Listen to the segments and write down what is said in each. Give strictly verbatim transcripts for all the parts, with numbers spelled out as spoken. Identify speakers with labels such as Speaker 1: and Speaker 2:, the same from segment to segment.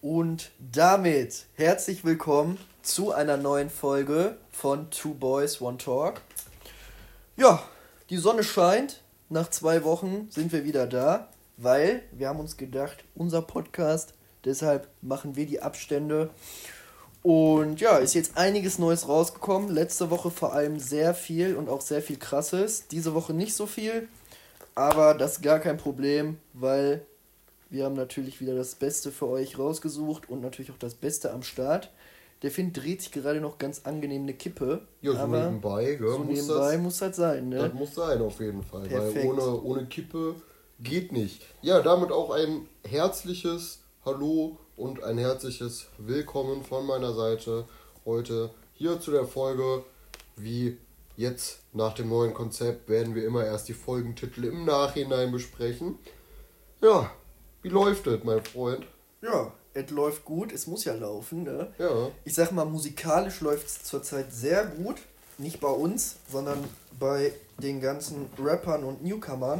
Speaker 1: Und damit herzlich willkommen zu einer neuen Folge von Two Boys, One Talk. Ja, die Sonne scheint. Nach zwei Wochen sind wir wieder da, weil wir haben uns gedacht, unser Podcast, deshalb machen wir die Abstände. Und ja, ist jetzt einiges Neues rausgekommen. Letzte Woche vor allem sehr viel und auch sehr viel Krasses. Diese Woche nicht so viel, aber das ist gar kein Problem, weil wir haben natürlich wieder das Beste für euch rausgesucht und natürlich auch das Beste am Start. Der Finn dreht sich gerade noch ganz angenehm eine Kippe.
Speaker 2: Ja, so
Speaker 1: aber
Speaker 2: nebenbei, gell,
Speaker 1: so
Speaker 2: muss
Speaker 1: nebenbei
Speaker 2: das,
Speaker 1: muss das sein, ne?
Speaker 2: Das muss sein, auf jeden Fall.
Speaker 1: Perfekt.
Speaker 2: Weil ohne, ohne Kippe geht nicht. Ja, damit auch ein herzliches Hallo und ein herzliches Willkommen von meiner Seite heute hier zu der Folge. Wie jetzt nach dem neuen Konzept werden wir immer erst die Folgentitel im Nachhinein besprechen. Ja, wie läuft es, mein Freund?
Speaker 1: Ja, es läuft gut, es muss ja laufen, ne?
Speaker 2: Ja.
Speaker 1: Ich sag mal, musikalisch läuft es zurzeit sehr gut. Nicht bei uns, sondern bei den ganzen Rappern und Newcomern.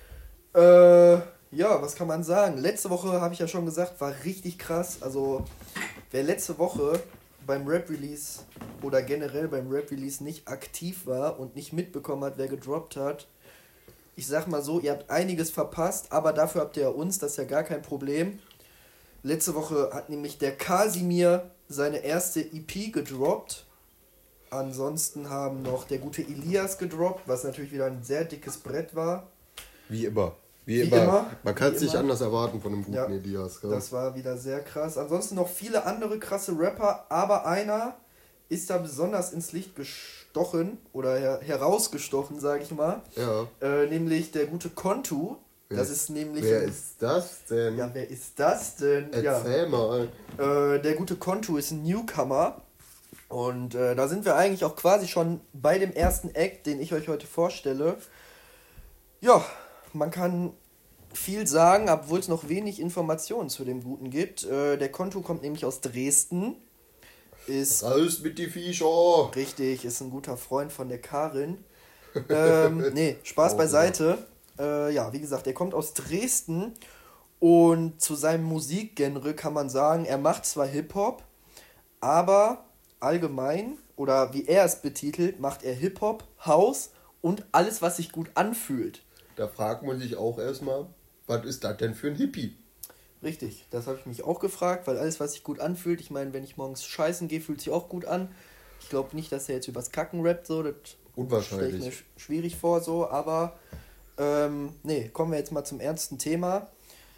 Speaker 1: Äh, ja, was kann man sagen? Letzte Woche, habe ich ja schon gesagt, war richtig krass. Also, wer letzte Woche beim Rap-Release oder generell beim Rap-Release nicht aktiv war und nicht mitbekommen hat, wer gedroppt hat, ich sag mal so, ihr habt einiges verpasst, aber dafür habt ihr ja uns, das ist ja gar kein Problem. Letzte Woche hat nämlich der Casimir seine erste E P gedroppt. Ansonsten haben noch der gute Elias gedroppt, was natürlich wieder ein sehr dickes Brett war.
Speaker 2: Wie immer. Wie,
Speaker 1: Wie
Speaker 2: immer.
Speaker 1: immer.
Speaker 2: Man kann es
Speaker 1: Wie
Speaker 2: nicht
Speaker 1: immer.
Speaker 2: anders erwarten von dem guten
Speaker 1: Ja,
Speaker 2: Elias. Gell?
Speaker 1: Das war wieder sehr krass. Ansonsten noch viele andere krasse Rapper, aber einer ist da besonders ins Licht gestochen oder her- herausgestochen, sage ich mal.
Speaker 2: Ja.
Speaker 1: Äh, nämlich der gute Kontu.
Speaker 2: Wer
Speaker 1: Das
Speaker 2: ist-
Speaker 1: ist nämlich...
Speaker 2: Wer ist das denn?
Speaker 1: Ja, wer ist das denn?
Speaker 2: Erzähl
Speaker 1: ja.
Speaker 2: mal.
Speaker 1: Äh, der gute Kontu ist ein Newcomer. Und äh, da sind wir eigentlich auch quasi schon bei dem ersten Act, den ich euch heute vorstelle. Ja, man kann viel sagen, obwohl es noch wenig Informationen zu dem Guten gibt. Äh, der Kontu kommt nämlich aus Dresden. Ist
Speaker 2: Raus mit die Viecher!
Speaker 1: richtig, ist ein guter Freund von der Karin. ähm, nee, Spaß
Speaker 2: Oh,
Speaker 1: beiseite. Äh, ja, wie gesagt, er kommt aus Dresden und zu seinem Musikgenre kann man sagen, er macht zwar Hip-Hop, aber allgemein, oder wie er es betitelt, macht er Hip-Hop, House und alles, was sich gut anfühlt.
Speaker 2: Da fragt man sich auch erstmal, was ist das denn für ein Hippie?
Speaker 1: Richtig, das habe ich mich auch gefragt, weil alles, was sich gut anfühlt, ich meine, wenn ich morgens scheißen gehe, fühlt sich auch gut an. Ich glaube nicht, dass er jetzt übers Kacken rappt, so, das stelle ich
Speaker 2: Unwahrscheinlich.
Speaker 1: mir sch- schwierig vor, so, aber ähm, nee, kommen wir jetzt mal zum ernsten Thema.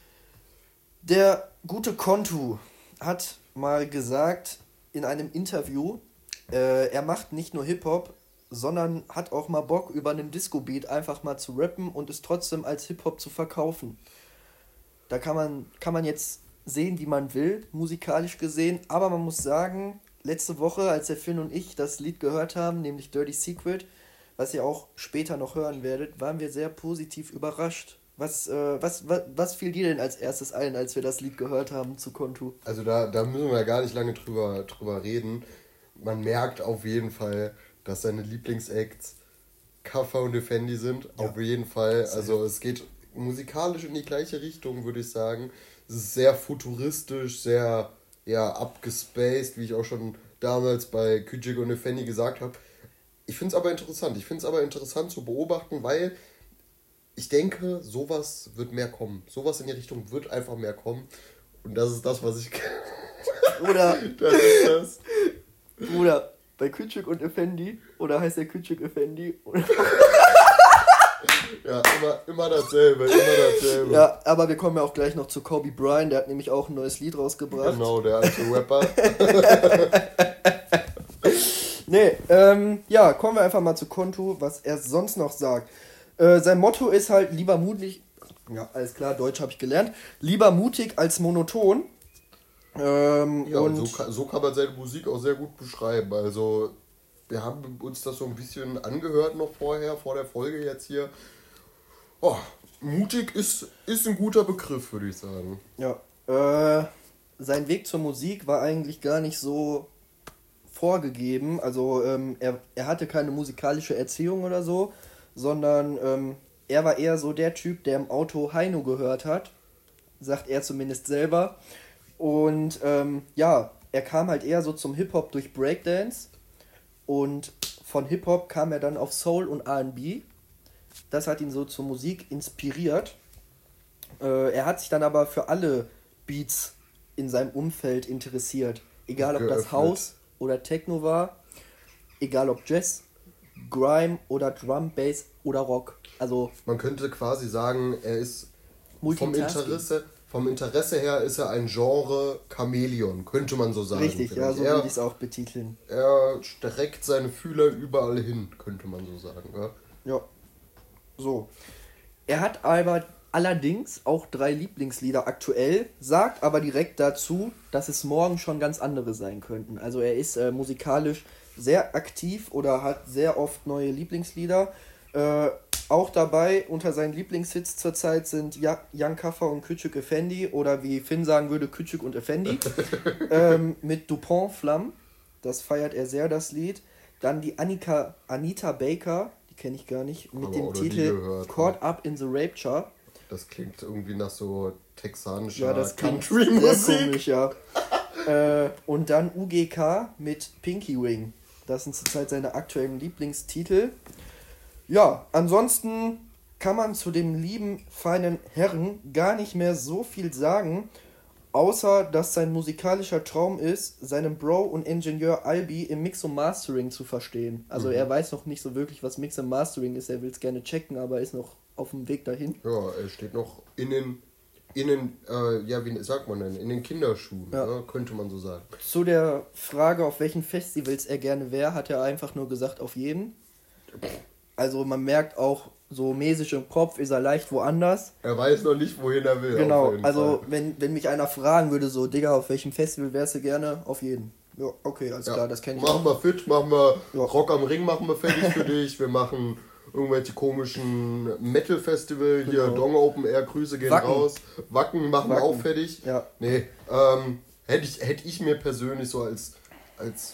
Speaker 1: Der gute Kontu hat mal gesagt in einem Interview, äh, er macht nicht nur Hip-Hop, sondern hat auch mal Bock, über einen Disco-Beat einfach mal zu rappen und es trotzdem als Hip-Hop zu verkaufen. Da kann man, kann man jetzt sehen, wie man will, musikalisch gesehen, aber man muss sagen, letzte Woche, als der Finn und ich das Lied gehört haben, nämlich Dirty Secret, was ihr auch später noch hören werdet, waren wir sehr positiv überrascht. Was, äh, was, was, was fiel dir denn als erstes ein, als wir das Lied gehört haben zu Kontu?
Speaker 2: Also da, da müssen wir ja gar nicht lange drüber, drüber reden. Man merkt auf jeden Fall, dass seine Lieblingsacts Kaffer und Effendi sind.
Speaker 1: Ja.
Speaker 2: Auf jeden Fall. Also es geht musikalisch in die gleiche Richtung, würde ich sagen. Es ist sehr futuristisch, sehr ja, abgespaced, wie ich auch schon damals bei Küçük und Effendi gesagt habe. Ich finde es aber interessant. Ich finde es aber interessant zu beobachten, weil ich denke, sowas wird mehr kommen. Sowas in die Richtung wird einfach mehr kommen. Und das ist das, was ich...
Speaker 1: Oder,
Speaker 2: das ist das.
Speaker 1: oder bei Küçük und Effendi, oder heißt der Küçük Effendi?
Speaker 2: Ja, immer, immer dasselbe, immer dasselbe.
Speaker 1: Ja, aber wir kommen ja auch gleich noch zu Kobe Bryant, der hat nämlich auch ein neues Lied rausgebracht.
Speaker 2: Genau, der alte Rapper.
Speaker 1: Nee, ähm, ja, kommen wir einfach mal zu Kontu, was er sonst noch sagt. Äh, sein Motto ist halt lieber mutig, ja, alles klar, Deutsch habe ich gelernt, lieber mutig als monoton. Ähm,
Speaker 2: Ja,
Speaker 1: und
Speaker 2: und so kann, so kann man seine Musik auch sehr gut beschreiben. Also, wir haben uns das so ein bisschen angehört noch vorher, vor der Folge jetzt hier. Oh, mutig ist, ist ein guter Begriff, würde ich sagen.
Speaker 1: ja, äh, sein Weg zur Musik war eigentlich gar nicht so vorgegeben. Also ähm, er, er hatte keine musikalische Erziehung oder so, sondern ähm, er war eher so der Typ, der im Auto Heino gehört hat, sagt er zumindest selber. Und ähm, ja, er kam halt eher so zum Hip-Hop durch Breakdance. Und von Hip-Hop kam er dann auf Soul und R and B. Das hat ihn so zur Musik inspiriert. Äh, er hat sich dann aber für alle Beats in seinem Umfeld interessiert. Egal ob das House oder Techno war, egal ob Jazz, Grime oder Drum, Bass oder Rock. Also
Speaker 2: man könnte quasi sagen, er ist vom Interesse, vom Interesse her ist er ein Genre Chamäleon, könnte man so sagen.
Speaker 1: Richtig, ja, so würde ich es auch betiteln.
Speaker 2: Er streckt seine Fühler überall hin, könnte man so sagen. Ja,
Speaker 1: ja. So. Er hat aber allerdings auch drei Lieblingslieder aktuell, sagt aber direkt dazu, dass es morgen schon ganz andere sein könnten. Also er ist äh, musikalisch sehr aktiv oder hat sehr oft neue Lieblingslieder. Äh, auch dabei unter seinen Lieblingshits zurzeit sind ja- Young Kaffer und Küçük Efendi oder wie Finn sagen würde, Küçük und Efendi ähm, mit Dupont Flamme. Das feiert er sehr, das Lied. Dann die Annika, Anita Baker, die kenne ich gar nicht, mit
Speaker 2: aber
Speaker 1: dem Titel Caught Up in the Rapture.
Speaker 2: Das klingt irgendwie nach so texanischer
Speaker 1: ja, das
Speaker 2: Country-Musik.
Speaker 1: Sehr komisch, ja. äh, und dann U G K mit Pinky Ring. Das sind zurzeit seine aktuellen Lieblingstitel. Ja, ansonsten kann man zu dem lieben, feinen Herren gar nicht mehr so viel sagen, außer dass sein musikalischer Traum ist, seinen Bro und Ingenieur Albi im Mix und Mastering zu verstehen. Also mhm. er weiß noch nicht so wirklich, was Mix und Mastering ist, er will es gerne checken, aber ist noch auf dem Weg dahin.
Speaker 2: Ja, er steht noch in den, in den äh, ja, wie sagt man denn, in den Kinderschuhen, ja. Ne, könnte man so sagen.
Speaker 1: Zu der Frage, auf welchen Festivals er gerne wäre, hat er einfach nur gesagt, auf jeden. Also man merkt auch, so mäßig im Kopf ist er leicht woanders.
Speaker 2: Er weiß noch nicht, wohin er will.
Speaker 1: Genau, also wenn, wenn mich einer fragen würde, so, Digga, auf welchem Festival wärst du gerne? Auf jeden. Ja, okay, alles ja. klar, das kenne ich.
Speaker 2: Machen wir fit, machen wir ja. Rock am Ring machen wir fertig für dich. Wir machen irgendwelche komischen Metal-Festival, genau. Hier Dong Open Air, Grüße gehen
Speaker 1: Wacken.
Speaker 2: raus. Wacken machen Wacken. wir auch fertig.
Speaker 1: Ja.
Speaker 2: Nee, ähm, hätte ich, hätte ich mir persönlich so als, als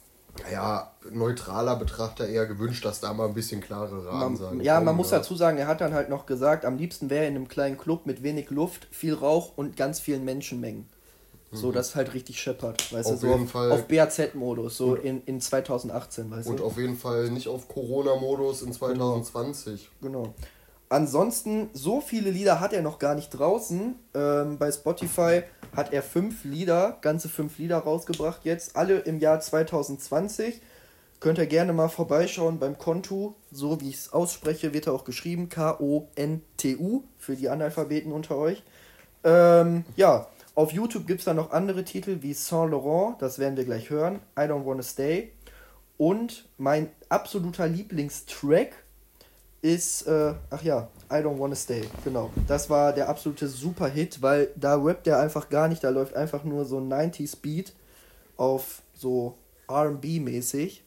Speaker 2: ja, neutraler Betrachter eher gewünscht, dass da mal ein bisschen klarere Ansagen
Speaker 1: Ja, kommen, man muss ja. dazu sagen, er hat dann halt noch gesagt, am liebsten wäre er in einem kleinen Club mit wenig Luft, viel Rauch und ganz vielen Menschenmengen. Mhm. So, dass es halt richtig scheppert, weißt
Speaker 2: auf
Speaker 1: du, so
Speaker 2: jeden
Speaker 1: auf,
Speaker 2: Fall.
Speaker 1: auf B A Z-Modus, so in, in zwanzig achtzehn, weißt
Speaker 2: und
Speaker 1: du.
Speaker 2: Und auf jeden Fall nicht auf Corona-Modus in zwanzig zwanzig.
Speaker 1: Genau. genau. Ansonsten, so viele Lieder hat er noch gar nicht draußen. Ähm, bei Spotify hat er fünf Lieder, ganze fünf Lieder rausgebracht jetzt, alle im Jahr zwanzig zwanzig. Könnt ihr gerne mal vorbeischauen beim Kontu, so wie ich es ausspreche, wird er auch geschrieben, K O N T U, für die Analphabeten unter euch. Ähm, ja, auf YouTube gibt es dann noch andere Titel wie Saint Laurent, das werden wir gleich hören, I Don't Wanna Stay. Und mein absoluter Lieblingstrack ist, äh, ach ja, I Don't Wanna Stay, genau. Das war der absolute Superhit, weil da rappt er einfach gar nicht, da läuft einfach nur so ein neunziger Beat auf so R and B-mäßig.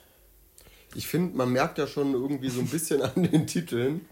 Speaker 2: Ich finde, man merkt ja schon irgendwie so ein bisschen an den Titeln,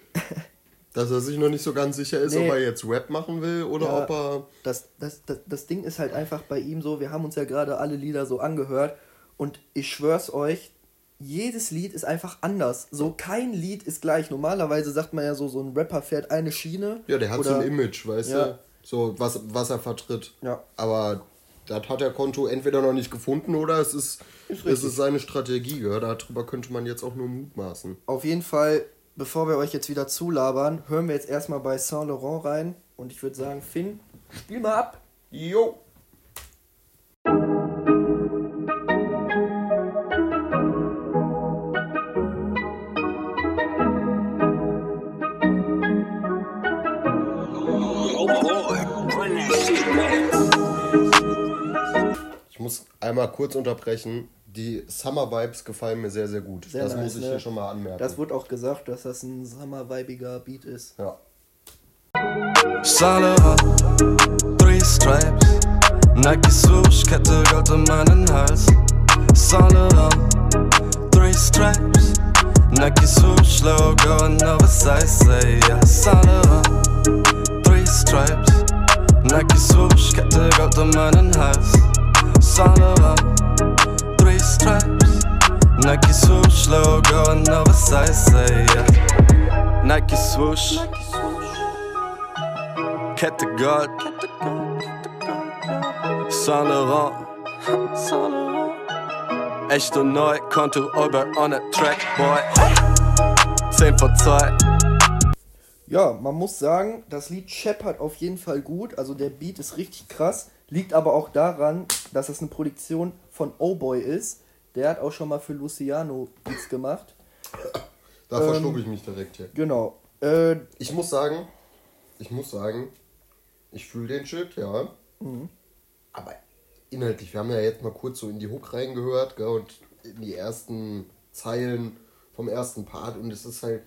Speaker 2: dass er sich noch nicht so ganz sicher ist, nee. ob er jetzt Rap machen will oder ja, ob er...
Speaker 1: Das, das, das, das Ding ist halt einfach bei ihm so, wir haben uns ja gerade alle Lieder so angehört und ich schwör's euch, jedes Lied ist einfach anders. So kein Lied ist gleich. Normalerweise sagt man ja so, so ein Rapper fährt eine Schiene.
Speaker 2: Ja, der hat
Speaker 1: oder,
Speaker 2: so ein Image, weißt ja. du? So, was, was er vertritt.
Speaker 1: Ja.
Speaker 2: Aber das hat der Konto entweder noch nicht gefunden oder es ist, ist, es ist seine Strategie. Ja? Darüber könnte man jetzt auch nur mutmaßen.
Speaker 1: Auf jeden Fall, bevor wir euch jetzt wieder zulabern, hören wir jetzt erstmal bei Saint Laurent rein. Und ich würde sagen, Finn, spiel mal ab.
Speaker 2: Jo. Ich muss einmal kurz unterbrechen. Die Summer Vibes gefallen mir sehr, sehr gut.
Speaker 1: Sehr
Speaker 2: das
Speaker 1: nice,
Speaker 2: muss ich
Speaker 1: ne?
Speaker 2: hier schon mal anmerken.
Speaker 1: Das wurde auch gesagt, dass das ein Summer-vibiger Beat ist.
Speaker 2: Ja.
Speaker 3: Salera, three stripes, Nike Swoosh, Kette Gold um meinen Hals. Salera, three stripes, Nike Swoosh, Logo and oversize, say yeah. Salera, three stripes, Nike Swoosh, Kette Gold um meinen Hals. Salera, three stripes, Nike Swoosh, Logo and oversize, say yeah. Nike Swoosh, Kette Gold, Saint Laurent. Saint Laurent. Echte neu, Konto über on a track, boy. zehn vor zwei.
Speaker 1: Ja, man muss sagen, das Lied scheppert auf jeden Fall gut. Also der Beat ist richtig krass. Liegt aber auch daran, dass es eine Produktion von O-Boy ist. Der hat auch schon mal für Luciano Beats gemacht.
Speaker 2: Da
Speaker 1: ähm,
Speaker 2: verschlug ich mich direkt hier.
Speaker 1: Genau. Äh,
Speaker 2: Ich muss sagen, ich muss sagen, ich fühle den Shit, ja.
Speaker 1: Mhm.
Speaker 2: Aber inhaltlich, wir haben ja jetzt mal kurz so in die Hook reingehört, gell, und in die ersten Zeilen vom ersten Part und es ist halt,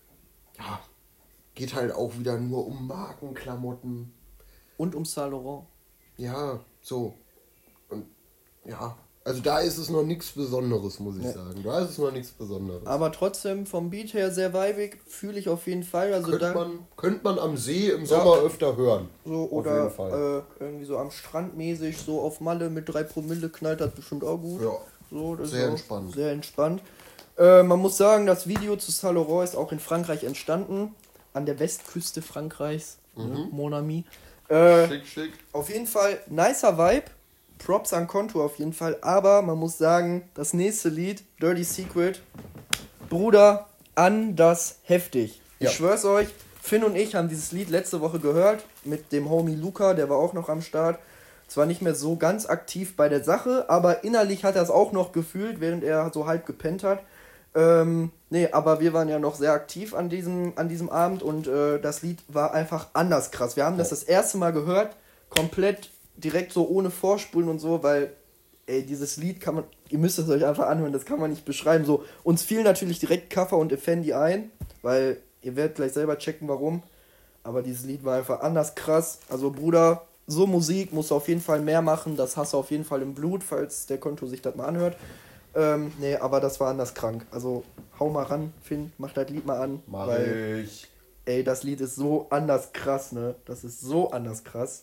Speaker 2: ja, geht halt auch wieder nur um Markenklamotten.
Speaker 1: und um Saint Laurent.
Speaker 2: Ja, so. Und ja, also da ist es noch nichts Besonderes, muss ich
Speaker 1: Ja.
Speaker 2: sagen. Da ist es noch nichts Besonderes.
Speaker 1: Aber trotzdem vom Beat her sehr weibig, fühle ich auf jeden Fall. Also
Speaker 2: Könnte
Speaker 1: da
Speaker 2: man, könnte man am See im Sommer öfter hören.
Speaker 1: so
Speaker 2: Auf
Speaker 1: oder
Speaker 2: jeden Fall.
Speaker 1: äh, irgendwie so am Strand mäßig, so auf Malle mit drei Promille knallt das bestimmt auch gut.
Speaker 2: Ja,
Speaker 1: So, das
Speaker 2: sehr
Speaker 1: ist auch
Speaker 2: entspannt.
Speaker 1: Sehr entspannt. Äh, man muss sagen, das Video zu Saint Laurent ist auch in Frankreich entstanden. An der Westküste Frankreichs.
Speaker 2: Mhm.
Speaker 1: Ne, Mon ami. Äh,
Speaker 2: Schick, schick.
Speaker 1: auf jeden Fall nicer Vibe. Props an Konto auf jeden Fall. Aber man muss sagen, das nächste Lied, Dirty Secret, Bruder, anders heftig. Ich
Speaker 2: Ja.
Speaker 1: schwör's euch, Finn und ich haben dieses Lied letzte Woche gehört mit dem Homie Luca, der war auch noch am Start. Zwar nicht mehr so ganz aktiv bei der Sache, aber innerlich hat er es auch noch gefühlt, während er so halb gepennt hat. Ähm, nee, aber wir waren ja noch sehr aktiv an diesem, an diesem Abend und äh, das Lied war einfach anders krass. Wir haben das das erste Mal gehört, komplett direkt so ohne Vorspulen und so, weil, ey, dieses Lied kann man, ihr müsst es euch einfach anhören, das kann man nicht beschreiben. So, uns fiel natürlich direkt Kaffer und Effendi ein, weil ihr werdet gleich selber checken, warum. Aber dieses Lied war einfach anders krass. Also, Bruder, so Musik musst du auf jeden Fall mehr machen, das hast du auf jeden Fall im Blut, falls der Konto sich das mal anhört. Ähm, nee, aber das war anders krank. Also, hau mal ran, Finn, mach das Lied mal an.
Speaker 2: Mach
Speaker 1: weil,
Speaker 2: ich.
Speaker 1: ey, das Lied ist so anders krass, ne? Das ist so anders krass.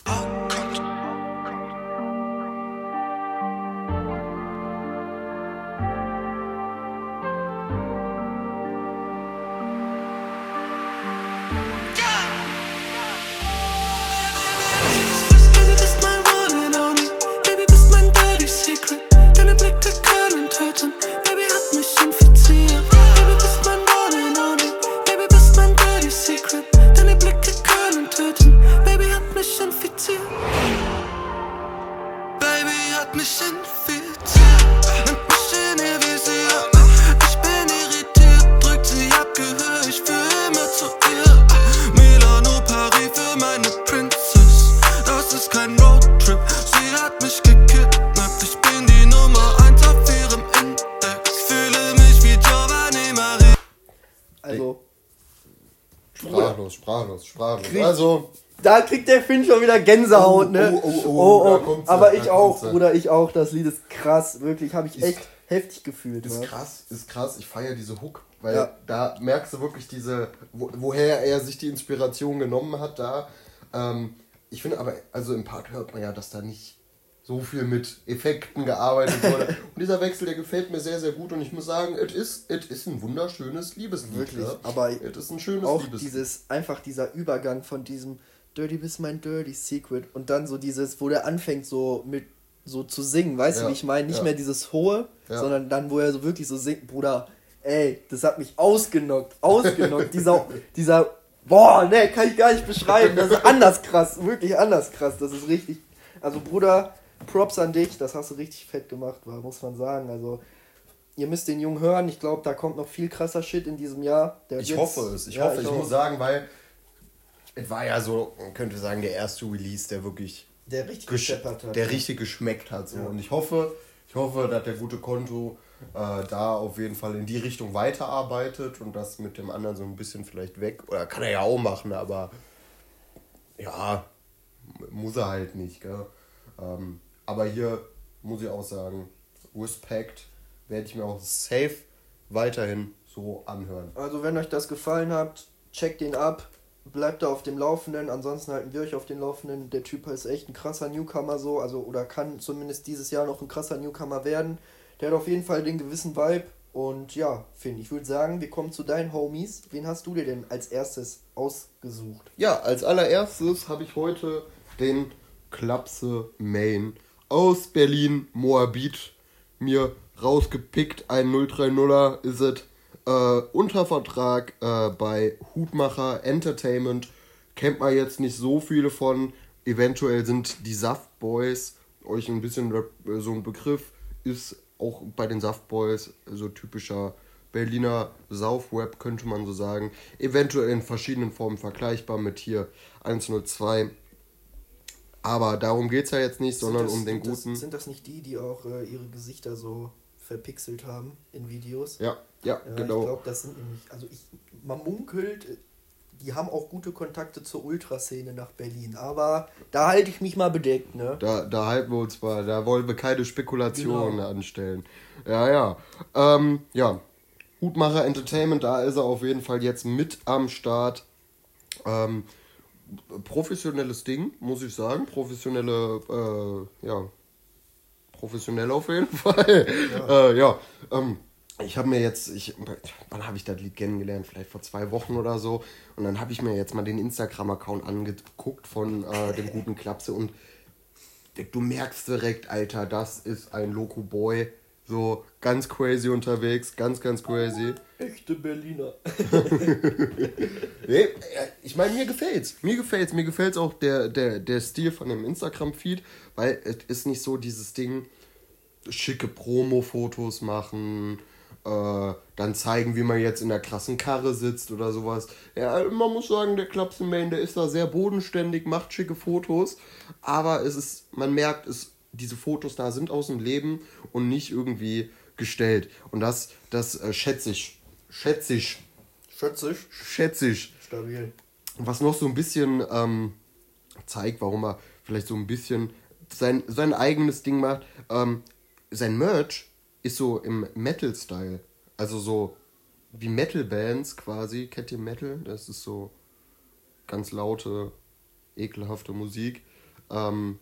Speaker 4: Baby, bist mein One and Only. Baby, bist mein Dirty Secret. Deine Blicke können töten. Baby, hat mich infiziert. Baby, bist mein One and Only. Baby, bist mein Dirty Secret. Deine Blicke können töten. Baby, hat mich infiziert. Baby, hat mich infiziert. Nimmt mich in ihr Visier. Ich bin irritiert. Drückt sie ab, gehör ich für immer zu ihr. Milano, Paris für meine Princess. Das ist kein Roadtrip. Sie hat mich gekidnappt. Ich bin die Nummer eins auf ihrem Index. Fühle mich wie Giovanni Marie.
Speaker 1: Also,
Speaker 2: Sprachlos, sprachlos, sprachlos.
Speaker 1: Krieg-
Speaker 2: Also,
Speaker 1: da kriegt der Finn schon wieder Gänsehaut,
Speaker 2: Oh,
Speaker 1: ne?
Speaker 2: oh, oh, oh, da kommt's,
Speaker 1: aber
Speaker 2: da
Speaker 1: ich auch,
Speaker 2: kommt's.
Speaker 1: Bruder, ich auch. Das Lied ist krass, wirklich, habe ich
Speaker 2: Ist-
Speaker 1: echt heftig gefühlt.
Speaker 2: ist
Speaker 1: ne?
Speaker 2: krass, ist krass. Ich feiere diese Hook, weil
Speaker 1: Ja.
Speaker 2: da merkst du wirklich diese, wo, woher er sich die Inspiration genommen hat da. Ähm, ich finde aber, also im Part hört man ja, dass da nicht so viel mit Effekten gearbeitet wurde. Und dieser Wechsel, der gefällt mir sehr, sehr gut. Und ich muss sagen, es ist, es ist ein wunderschönes Liebeslied.
Speaker 1: Wirklich,
Speaker 2: ja.
Speaker 1: aber
Speaker 2: es ist ein schönes
Speaker 1: Auch
Speaker 2: Liebeslied.
Speaker 1: dieses, einfach dieser Übergang von diesem Dirty bist mein Dirty Secret und dann so dieses, wo der anfängt so mit so zu singen, weißt
Speaker 2: Ja,
Speaker 1: du, wie ich meine? Nicht
Speaker 2: ja.
Speaker 1: mehr dieses Hohe,
Speaker 2: Ja.
Speaker 1: sondern dann, wo er so wirklich so singt, Bruder, ey, das hat mich ausgenockt, ausgenockt, dieser, dieser, boah, ne, kann ich gar nicht beschreiben, das ist anders krass, wirklich anders krass, das ist richtig, also Bruder, Props an dich, das hast du richtig fett gemacht, war, muss man sagen, also ihr müsst den Jungen hören, ich glaube, da kommt noch viel krasser Shit in diesem Jahr. Der
Speaker 2: Ich
Speaker 1: jetzt-
Speaker 2: hoffe es, ich
Speaker 1: ja,
Speaker 2: hoffe, ich,
Speaker 1: auch.
Speaker 2: muss sagen, weil es war ja so, man könnte sagen, der erste Release, der wirklich
Speaker 1: Der richtig
Speaker 2: gesch-
Speaker 1: gescheppert hat.
Speaker 2: der richtig geschmeckt hat. So.
Speaker 1: Ja.
Speaker 2: Und ich hoffe, ich hoffe, dass der gute Konto äh, da auf jeden Fall in die Richtung weiterarbeitet und das mit dem anderen so ein bisschen vielleicht weg. Oder kann er ja auch machen, aber ja, muss er halt nicht. Gell? Ähm, aber hier muss ich auch sagen, Respekt, werde ich mir auch safe weiterhin so anhören.
Speaker 1: Also wenn euch das gefallen hat, checkt ihn ab, bleibt da auf dem Laufenden, ansonsten halten wir euch auf den Laufenden. Der Typ ist echt ein krasser Newcomer so, also oder kann zumindest dieses Jahr noch ein krasser Newcomer werden. Der hat auf jeden Fall den gewissen Vibe und ja, Finn, ich würde sagen, wir kommen zu deinen Homies. Wen hast du dir denn als erstes ausgesucht?
Speaker 2: Ja, als allererstes habe ich heute den Klapse Main aus Berlin, Moabit, mir rausgepickt. Ein null drei nuller ist es. Äh, unter Vertrag äh, bei Hutmacher Entertainment. Kennt man jetzt nicht so viele von. Eventuell sind die Saftboys euch ein bisschen äh, so ein Begriff. Ist auch bei den Saftboys so typischer Berliner Saufrap, könnte man so sagen. Eventuell in verschiedenen Formen vergleichbar mit hier eins null zwei. Aber darum geht es ja jetzt nicht, sondern
Speaker 1: das,
Speaker 2: um den
Speaker 1: sind
Speaker 2: guten...
Speaker 1: Das, sind das nicht die, die auch äh, ihre Gesichter so verpixelt haben in Videos?
Speaker 2: Ja, ja,
Speaker 1: ja
Speaker 2: genau.
Speaker 1: Ich glaube, das sind nämlich... Also ich, man munkelt, die haben auch gute Kontakte zur Ultraszene nach Berlin. Aber da halte ich mich mal bedeckt, ne?
Speaker 2: Da, da halten wir uns mal, da wollen wir keine Spekulationen
Speaker 1: Genau.
Speaker 2: anstellen. Ja, ja. Ähm, ja. Hutmacher Entertainment, da ist er auf jeden Fall jetzt mit am Start. Ähm, professionelles Ding, muss ich sagen. Professionelle, äh, ja, professionell auf jeden Fall. Ja, äh, ja ähm, ich habe mir jetzt, ich, wann habe ich das Lied kennengelernt? Vielleicht vor zwei Wochen oder so. Und dann habe ich mir jetzt mal den Instagram-Account angeguckt von äh, dem guten Klapse und du merkst direkt, Alter, das ist ein Loco-Boy. So ganz crazy unterwegs, ganz, ganz crazy.
Speaker 1: Echte Berliner.
Speaker 2: Nee, ich meine, mir gefällt's. Mir gefällt's. Mir gefällt's auch der, der, der Stil von dem Instagram-Feed, weil es ist nicht so dieses Ding, schicke Promo-Fotos machen, äh, dann zeigen, wie man jetzt in der krassen Karre sitzt oder sowas. Ja, man muss sagen, der Klapse Main, der ist da sehr bodenständig, macht schicke Fotos, aber es ist, man merkt, es diese Fotos da sind aus dem Leben und nicht irgendwie gestellt. Und das, das äh, schätze ich. Schätze ich.
Speaker 1: Schätze ich.
Speaker 2: Schätze ich.
Speaker 1: Stabil.
Speaker 2: Was noch so ein bisschen ähm, zeigt, warum er vielleicht so ein bisschen sein, sein eigenes Ding macht. Ähm, sein Merch ist so im Metal-Style. Also so wie Metal-Bands quasi. Kennt ihr Metal? Das ist so ganz laute, ekelhafte Musik. Ähm,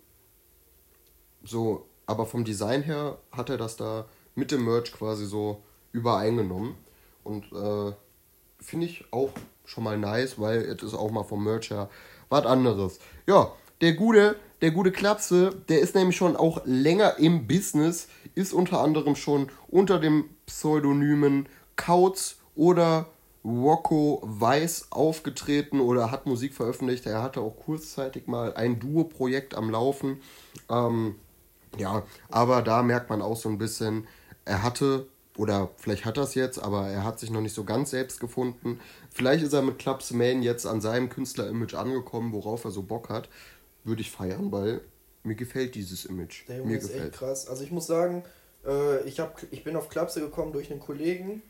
Speaker 2: So, aber vom Design her hat er das da mit dem Merch quasi so übereingenommen. Und äh, finde ich auch schon mal nice, weil es ist auch mal vom Merch her was anderes. Ja, der gute, der gute Klapse, der ist nämlich schon auch länger im Business, ist unter anderem schon unter dem Pseudonymen Kautz oder Rocco Weiß aufgetreten oder hat Musik veröffentlicht. Er hatte auch kurzzeitig mal ein Duo-Projekt am Laufen. Ähm, Ja, aber da merkt man auch so ein bisschen, er hatte, oder vielleicht hat er es jetzt, aber er hat sich noch nicht so ganz selbst gefunden. Vielleicht ist er mit Klapse Main jetzt an seinem Künstler-Image angekommen, worauf er so Bock hat. Würde ich feiern, weil mir gefällt dieses Image.
Speaker 1: Der Junge
Speaker 2: mir
Speaker 1: ist
Speaker 2: gefällt.
Speaker 1: echt krass. Also ich muss sagen, äh, ich, hab, ich bin auf Klapse gekommen durch einen Kollegen.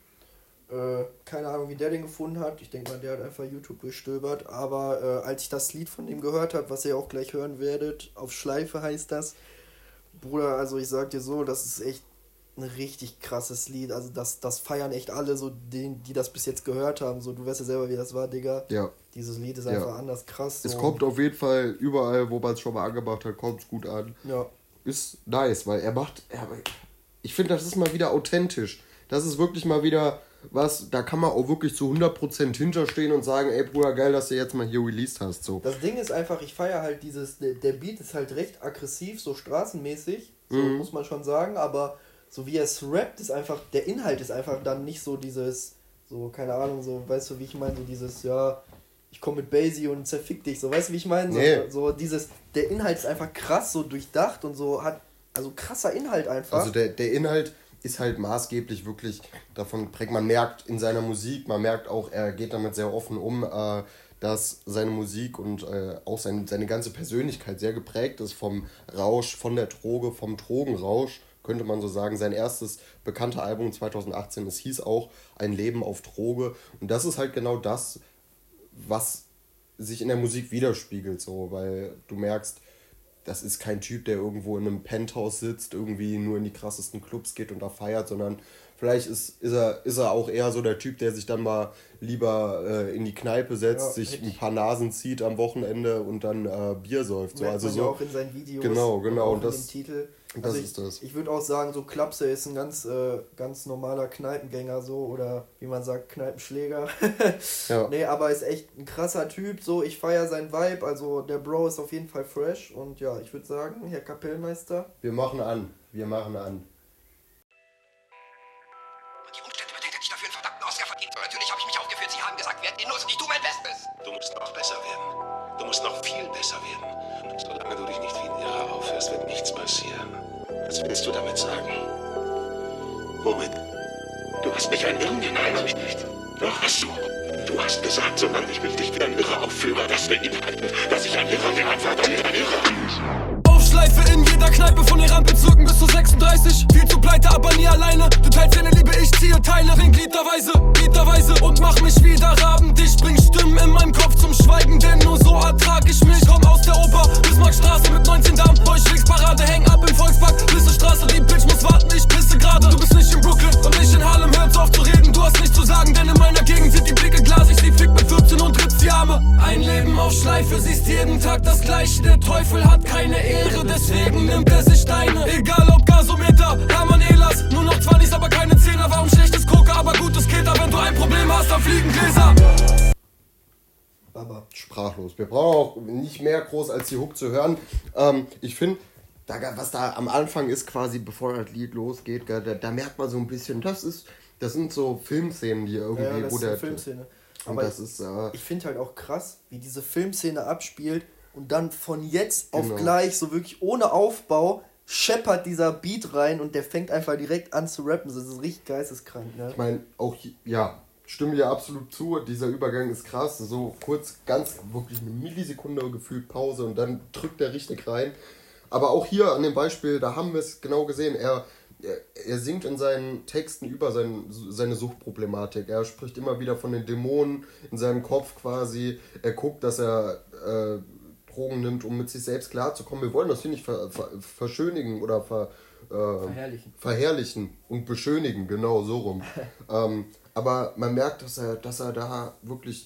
Speaker 1: Äh, keine Ahnung, wie der den gefunden hat. Ich denke mal, der hat einfach YouTube durchstöbert. Aber äh, als ich das Lied von ihm gehört habe, was ihr auch gleich hören werdet, auf Schleife heißt das, Bruder, also ich sag dir so, das ist echt ein richtig krasses Lied. Also das, das feiern echt alle, so die, die das bis jetzt gehört haben. So, du weißt ja selber, wie das war, Digga.
Speaker 2: Ja.
Speaker 1: Dieses Lied ist
Speaker 2: Ja.
Speaker 1: einfach anders krass. So.
Speaker 2: Es kommt auf jeden Fall überall, wo man es schon mal angemacht hat, kommt es gut an.
Speaker 1: Ja.
Speaker 2: Ist nice, weil er macht, er, ich finde, das ist mal wieder authentisch. Das ist wirklich mal wieder was, da kann man auch wirklich zu hundert Prozent hinterstehen und sagen, ey Bruder, geil, dass du jetzt mal hier released hast. So.
Speaker 1: Das Ding ist einfach, ich feiere halt dieses, der, der Beat ist halt recht aggressiv, so straßenmäßig, so
Speaker 2: Mhm.
Speaker 1: muss man schon sagen, aber so wie er es rappt, ist einfach, der Inhalt ist einfach dann nicht so dieses, so, keine Ahnung, so, weißt du, wie ich meine, so dieses, ja, ich komme mit Basie und zerfick dich, so, weißt du, wie ich meine? So,
Speaker 2: Nee.
Speaker 1: so dieses, der Inhalt ist einfach krass, so durchdacht und so, hat, also krasser Inhalt einfach.
Speaker 2: Also der, der Inhalt ist halt maßgeblich wirklich davon prägt. Man merkt in seiner Musik, man merkt auch, er geht damit sehr offen um, äh, dass seine Musik und äh, auch sein, seine ganze Persönlichkeit sehr geprägt ist vom Rausch, von der Droge, vom Drogenrausch, könnte man so sagen. Sein erstes bekannter Album zweitausendachtzehn, es hieß auch Ein Leben auf Droge. Und das ist halt genau das, was sich in der Musik widerspiegelt, so, weil du merkst, das ist kein Typ, der irgendwo in einem Penthouse sitzt, irgendwie nur in die krassesten Clubs geht und da feiert, sondern Vielleicht ist, ist, er, ist er auch eher so der Typ, der sich dann mal lieber äh, in die Kneipe setzt,
Speaker 1: Ja,
Speaker 2: sich
Speaker 1: hätte
Speaker 2: ein
Speaker 1: ich-
Speaker 2: paar Nasen zieht am Wochenende und dann äh, Bier säuft. So.
Speaker 1: Merkt
Speaker 2: Also
Speaker 1: man
Speaker 2: so,
Speaker 1: ja auch in seinen Videos.
Speaker 2: Genau, genau,
Speaker 1: Und auch
Speaker 2: und
Speaker 1: in
Speaker 2: das-
Speaker 1: dem Titel.
Speaker 2: das
Speaker 1: Also ich,
Speaker 2: ist das.
Speaker 1: Ich würde auch sagen, so Klapse ist ein ganz, äh, ganz normaler Kneipengänger so oder wie man sagt, Kneipenschläger.
Speaker 2: Ja.
Speaker 1: Nee, aber ist echt ein krasser Typ. So, ich feiere seinen Vibe. Also der Bro ist auf jeden Fall fresh. Und ja, ich würde sagen, Herr Kapellmeister.
Speaker 2: Wir machen an, wir machen an.
Speaker 5: Die Umstände bedingt hätte ich dafür einen verdammten Oscar verdient. Und natürlich habe ich mich aufgeführt. Sie haben gesagt, wir hätten ihn los und ich tue mein Bestes.
Speaker 6: Du musst noch besser werden. Du musst noch viel besser werden. Solange du dich nicht wie ein Irrer aufhörst, wird nichts passieren. Was willst du damit sagen? Womit? Du hast mich ein Irren genannt, nicht? Doch hast du. Du hast gesagt, solange ich mich nicht wie ein Irrer aufführe, das beinhaltet, dass ich ein Irrer werde, verdammt ein Irrer.
Speaker 4: Schleife in jeder Kneipe von den Randbezirken bis zu sechsunddreißig. Viel zu pleite, aber nie alleine. Du teilst deine Liebe, ich ziehe Teile. Trink literweise, literweise und mach mich wieder rabend. Ich bring Stimmen in meinem Kopf zum Schweigen, denn nur so ertrag ich mich. Komm aus der Oper, Bismarckstraße mit neunzehn Damen. Deutschwegsparade, häng ab im Volkspark. Lissestraße, die Bitch muss warten, ich pisse gerade. Du bist nicht in Brooklyn und nicht in Harlem. Hör jetzt auf zu reden, du hast nichts zu sagen. Denn in meiner Gegend sind die Blicke glasig. Sie fickt mit vierzehn und ritzt die Arme. Ein Leben auf Schleife, siehst jeden Tag das Gleiche. Der Teufel hat keine Ehre, deswegen nimmt er sich deine. Egal ob Gasometer, Hermann Ehlers. Nur noch zwanzig, aber keine Zehner. Warum schlechtes Koka, aber gutes Keter? Wenn du ein Problem hast, dann fliegen Gläser.
Speaker 1: Baba.
Speaker 2: Sprachlos. Wir brauchen auch nicht mehr groß als die Hook zu hören. Ähm, ich finde, da, was da am Anfang ist, quasi bevor das Lied losgeht, da, da merkt man so ein bisschen, das ist, das sind so Filmszenen, die irgendwie,
Speaker 1: Ja, das
Speaker 2: wo
Speaker 1: ist
Speaker 2: der.
Speaker 1: eine Filmszene.
Speaker 2: Und
Speaker 1: Aber
Speaker 2: das ist, äh,
Speaker 1: ich finde halt auch krass, wie diese Filmszene abspielt und dann von jetzt auf
Speaker 2: Genau.
Speaker 1: gleich, so wirklich ohne Aufbau, scheppert dieser Beat rein und der fängt einfach direkt an zu rappen. Das ist richtig geisteskrank, ne?
Speaker 2: Ich meine, auch, hier- ja, stimme dir absolut zu, dieser Übergang ist krass, so kurz, ganz, wirklich eine Millisekunde gefühlt Pause und dann drückt er richtig rein. Aber auch hier an dem Beispiel, da haben wir es genau gesehen, er, er, er singt in seinen Texten über sein, seine Suchtproblematik, er spricht immer wieder von den Dämonen in seinem Kopf quasi, er guckt, dass er äh, Drogen nimmt, um mit sich selbst klarzukommen. Wir wollen das hier nicht ver, ver, verschönigen oder ver, äh,
Speaker 1: Verherrlichen.
Speaker 2: verherrlichen und beschönigen, genau so rum. ähm, aber man merkt, dass er, dass er da wirklich,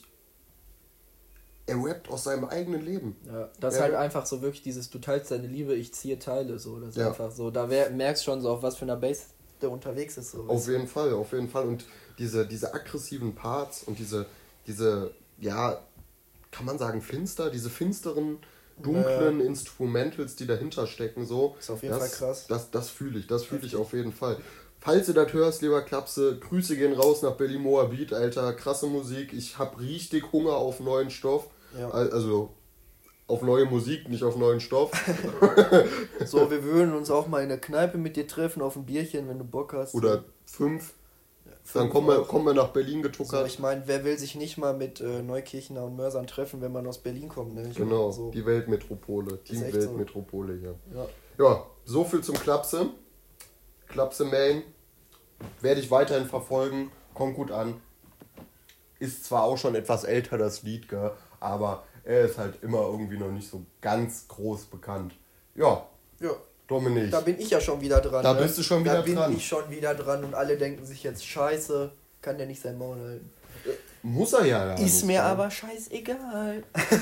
Speaker 2: er rappt aus seinem eigenen Leben.
Speaker 1: Ja, das ist
Speaker 2: Ja.
Speaker 1: halt einfach so wirklich dieses, du teilst deine Liebe, ich ziehe Teile, so, das ist
Speaker 2: Ja.
Speaker 1: einfach so, da wer, merkst schon so, auf was für einer Base der unterwegs ist, so.
Speaker 2: Auf jeden Fall, auf jeden Fall. Und diese, diese aggressiven Parts und diese, diese, ja, kann man sagen, finster, diese finsteren, dunklen Instrumentals, die dahinter stecken, so.
Speaker 1: Ist auf jeden
Speaker 2: das,
Speaker 1: Fall krass.
Speaker 2: Das, das fühle ich, das fühle ich auf jeden Fall. Falls ihr das hörst, lieber Klapse, Grüße gehen raus nach Berlin Moabit, Alter, krasse Musik. Ich hab richtig Hunger auf neuen Stoff.
Speaker 1: Ja.
Speaker 2: Also auf neue Musik, nicht auf neuen Stoff.
Speaker 1: So, wir würden uns auch mal in der Kneipe mit dir treffen, auf ein Bierchen, wenn du Bock hast.
Speaker 2: Oder fünf.
Speaker 1: Fünf
Speaker 2: Dann kommen wir,
Speaker 1: auch.
Speaker 2: kommen wir nach Berlin
Speaker 1: So,
Speaker 2: getuckert.
Speaker 1: ich meine, wer will sich nicht mal mit äh, Neukirchener und Mörsern treffen, wenn man aus Berlin kommt, ne? Ich
Speaker 2: Genau,
Speaker 1: meine, so.
Speaker 2: die Weltmetropole. Team
Speaker 1: echt
Speaker 2: Weltmetropole hier.
Speaker 1: Ja.
Speaker 2: Ja, so viel zum Klapse. Klapse Main. Werde ich weiterhin verfolgen. Kommt gut an. Ist zwar auch schon etwas älter, das Lied, gell, aber er ist halt immer irgendwie noch nicht so ganz groß bekannt. Ja,
Speaker 1: Ja.
Speaker 2: Dominik.
Speaker 1: Da bin ich ja schon wieder dran.
Speaker 2: Da
Speaker 1: ne?
Speaker 2: bist du schon
Speaker 1: da
Speaker 2: wieder
Speaker 1: bin
Speaker 2: dran.
Speaker 1: ich schon wieder dran und alle denken sich jetzt, scheiße, kann der nicht sein Maul halten.
Speaker 2: Muss er ja. ja
Speaker 1: Ist
Speaker 2: nicht,
Speaker 1: mir
Speaker 2: ne?
Speaker 1: aber scheißegal.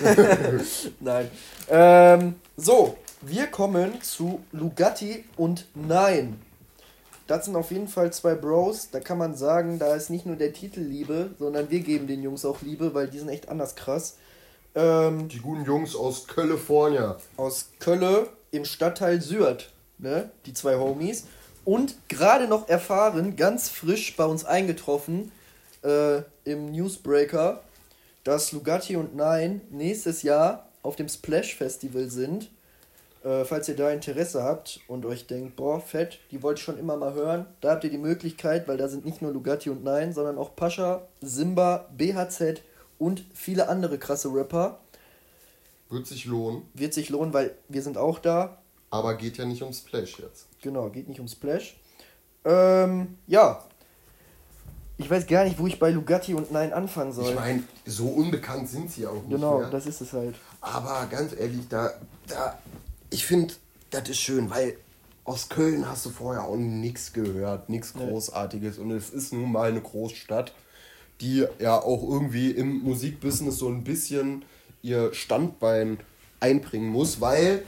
Speaker 1: Nein. Ähm, so, wir kommen zu Lugatti und Nein. Das sind auf jeden Fall zwei Bros, da kann man sagen, da ist nicht nur der Titel Liebe, sondern wir geben den Jungs auch Liebe, weil die sind echt anders krass. Ähm,
Speaker 2: Die guten Jungs aus California.
Speaker 1: aus Kölle im Stadtteil Sürth, ne? Die zwei Homies. Und gerade noch erfahren, ganz frisch bei uns eingetroffen, äh, im Newsbreaker, dass Lugatti und Nein nächstes Jahr auf dem Splash Festival sind. Äh, falls ihr da Interesse habt und euch denkt, boah, fett, die wollte ich schon immer mal hören, da habt ihr die Möglichkeit, weil da sind nicht nur Lugatti und Nein, sondern auch Pascha, Simba, B H Z und viele andere krasse Rapper.
Speaker 2: Wird sich lohnen,
Speaker 1: Wird sich lohnen, weil wir sind auch da.
Speaker 2: aber geht ja nicht um Splash jetzt.
Speaker 1: Genau, geht nicht um Splash. Ähm, ja. Ich weiß gar nicht, wo ich bei Lugatti und Nein anfangen soll.
Speaker 2: Ich meine, so unbekannt sind sie auch nicht
Speaker 1: genau,
Speaker 2: mehr.
Speaker 1: das ist es halt.
Speaker 2: Aber ganz ehrlich, da, da ich finde, das ist schön, weil aus Köln hast du vorher auch nichts gehört, nichts Großartiges. Und es ist nun mal eine Großstadt, die ja auch irgendwie im Musikbusiness so ein bisschen ihr Standbein einbringen muss, weil